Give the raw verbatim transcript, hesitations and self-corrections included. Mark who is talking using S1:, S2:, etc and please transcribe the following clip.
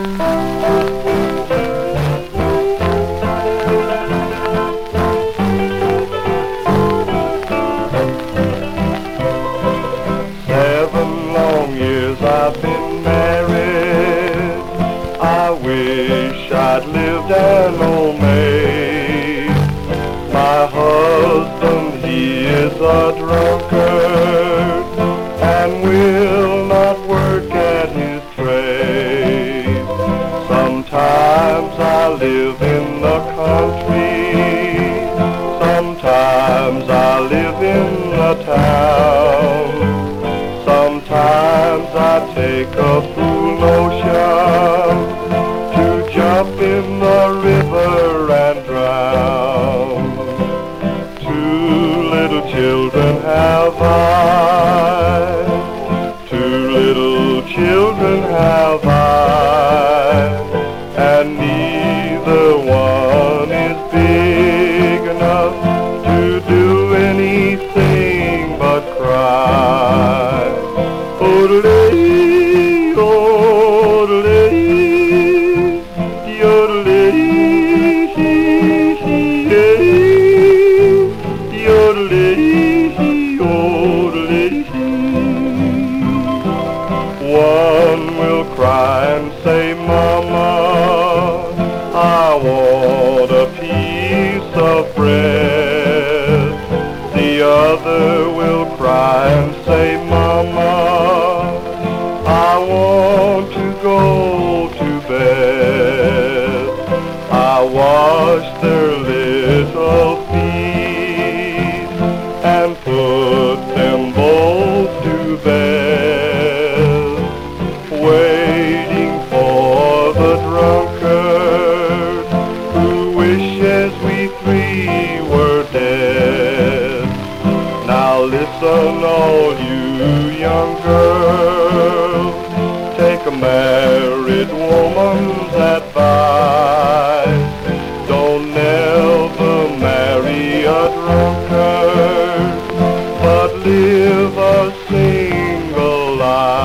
S1: Seven long years I've been married. I wish I'd lived an old maid. My husband, he is a drunkard and will not work at his trade. Sometimes I live in the country, sometimes I live in the town. Sometimes I take a fool notion to jump in the river and drown. Two little children have I, two little children have I, and neither one is big enough to do anything but cry. Yodelay, yodelay, yodelay, yodelay, yodelay. One will cry and say, Mama, I want a piece of bread. The other will cry and say, Mama, I want to go to bed. I wash their little feet and put them both to bed, waiting for the drunkard who wishes we three were dead. Now listen, all you young girls, take a married woman's advice. Don't never marry a drunkard, but live a single life.